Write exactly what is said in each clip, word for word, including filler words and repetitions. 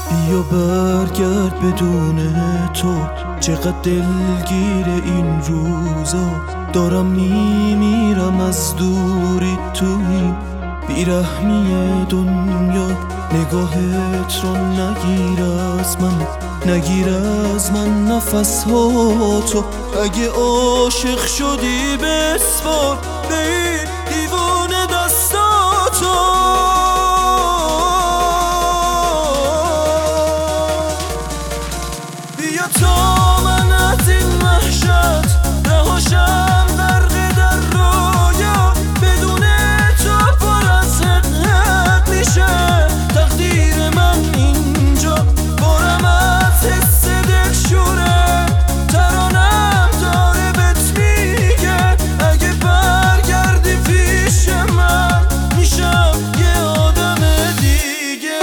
بیا برگرد بدون تو، چقدر دلگیر این روزا. دارم میمیرم از دوری تو این بیرحمی دنیا. نگاهت رو نگیر از من، نگیر از من نفس ها تو. اگه عاشق شدی بسپار به این دیوونه دستاتو. بیا تا من از این وحشت رهاشم، غرق در رویا. بدون تو پر از حقیقت میشه تقدیر من اینجا. بارم از حس دلشوره، ترانم داره بهت میگه اگه برگردی پیش من میشم یه آدم دیگه.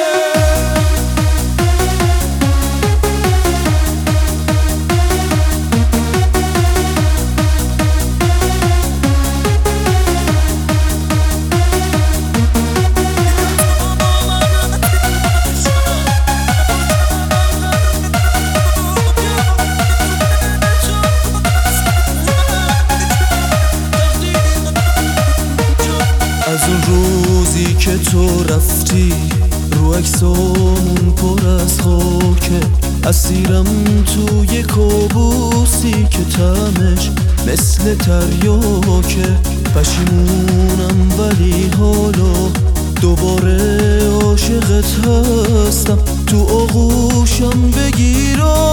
از اون روزی که تو رفتی رو عکسامون پر از خاکه. اسیرم توی کابوسی که طعمش مثل تریاکه. پشیمونم ولی حالا دوباره عاشقت هستم. تو آغوشم بگیر